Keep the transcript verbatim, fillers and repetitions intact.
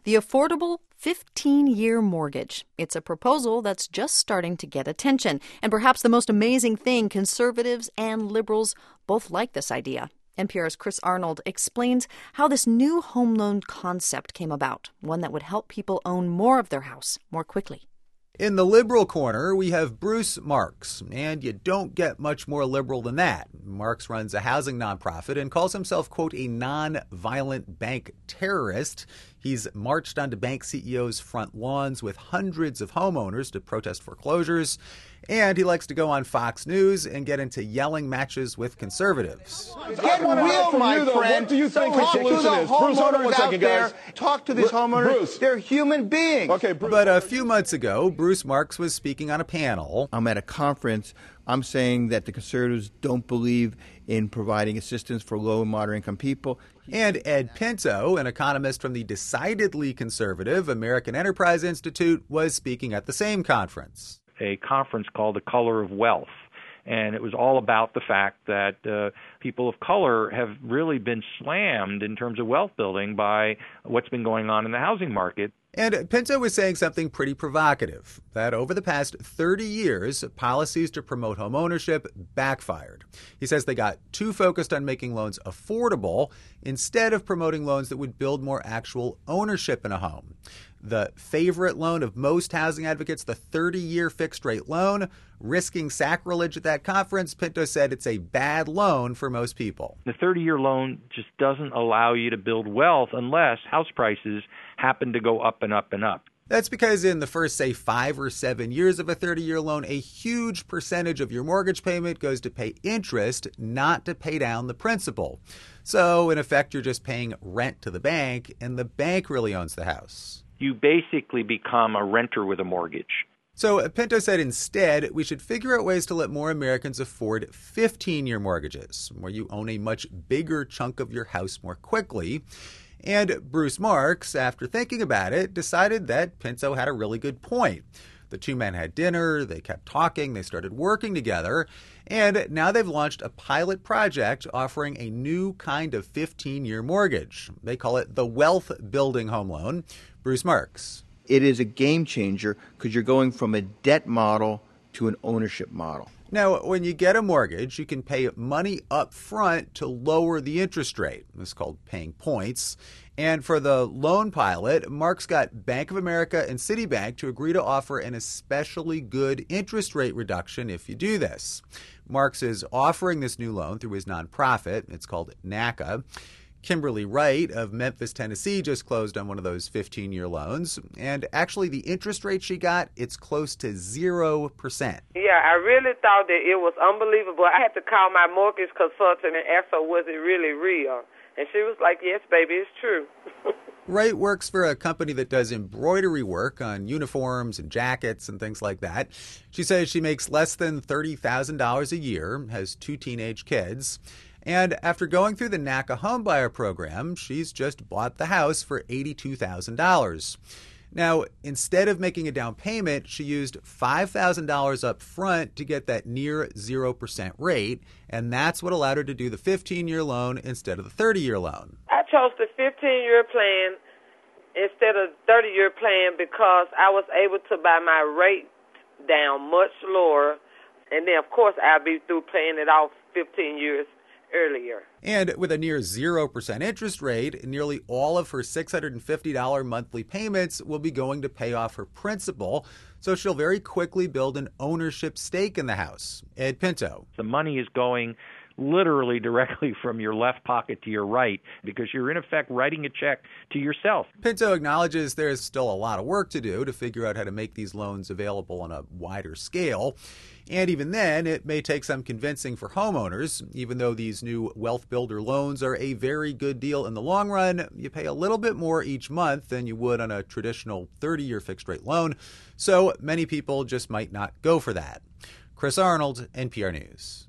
the Affordable fifteen-Year Mortgage. It's a proposal that's just starting to get attention. And perhaps the most amazing thing, conservatives and liberals both like this idea. N P R's Chris Arnold explains how this new home loan concept came about, one that would help people own more of their house more quickly. In the liberal corner, we have Bruce Marks, and you don't get much more liberal than that. Marks runs a housing nonprofit and calls himself, quote, a non-violent bank terrorist. He's marched onto bank C E Os' front lawns with hundreds of homeowners to protest foreclosures. And he likes to go on Fox News and get into yelling matches with conservatives. Get real, my friend. What do you think the solution is? Bruce, hold on one second, guys. Talk to these homeowners. Bruce. They're human beings. Okay, Bruce. But a few months ago, Bruce Marks was speaking on a panel. I'm at a conference. I'm saying that the conservatives don't believe in providing assistance for low and moderate income people. And Ed Pinto, an economist from the decidedly conservative American Enterprise Institute, was speaking at the same conference. A conference called The Color of Wealth. And it was all about the fact that uh, people of color have really been slammed in terms of wealth building by what's been going on in the housing market. And Pinto was saying something pretty provocative, that over the past thirty years, policies to promote home ownership backfired. He says they got too focused on making loans affordable instead of promoting loans that would build more actual ownership in a home. The favorite loan of most housing advocates, the thirty-year fixed-rate loan, risking sacrilege at that conference, Pinto said it's a bad loan for most people. The thirty-year loan just doesn't allow you to build wealth unless house prices happen to go up and up and up. That's because in the first, say, five or seven years of a thirty-year loan, a huge percentage of your mortgage payment goes to pay interest, not to pay down the principal. So, in effect, you're just paying rent to the bank, and the bank really owns the house. You basically become a renter with a mortgage. So Pinto said instead, we should figure out ways to let more Americans afford fifteen-year mortgages, where you own a much bigger chunk of your house more quickly. And Bruce Marks, after thinking about it, decided that Pinto had a really good point. The two men had dinner, they kept talking, they started working together, and now they've launched a pilot project offering a new kind of fifteen-year mortgage. They call it the Wealth Building Home Loan. Bruce Marks. It is a game changer because you're going from a debt model to an ownership model. Now, when you get a mortgage, you can pay money up front to lower the interest rate. This is called paying points. And for the loan pilot, Marks got Bank of America and Citibank to agree to offer an especially good interest rate reduction if you do this. Marks is offering this new loan through his nonprofit. It's called NACA. Kimberly Wright of Memphis, Tennessee, just closed on one of those fifteen-year loans. And actually, the interest rate she got, it's close to zero percent. Yeah, I really thought that it was unbelievable. I had to call my mortgage consultant and ask her, was it really real? And she was like, yes, baby, it's true. Wright works for a company that does embroidery work on uniforms and jackets and things like that. She says she makes less than thirty thousand dollars a year, has two teenage kids. And after going through the NACA homebuyer program, she's just bought the house for eighty-two thousand dollars. Now, instead of making a down payment, she used five thousand dollars up front to get that near zero percent rate, and that's what allowed her to do the fifteen-year loan instead of the thirty-year loan. I chose the fifteen-year plan instead of the thirty-year plan because I was able to buy my rate down much lower, and then, of course, I'll be through paying it off fifteen years earlier. And with a near zero percent interest rate, nearly all of her six hundred fifty dollars monthly payments will be going to pay off her principal, so she'll very quickly build an ownership stake in the house. Ed Pinto. The money is going literally directly from your left pocket to your right because you're in effect writing a check to yourself. Pinto acknowledges there's still a lot of work to do to figure out how to make these loans available on a wider scale. And even then, it may take some convincing for homeowners. Even though these new wealth builder loans are a very good deal in the long run, you pay a little bit more each month than you would on a traditional thirty-year fixed-rate loan. So many people just might not go for that. Chris Arnold, N P R News.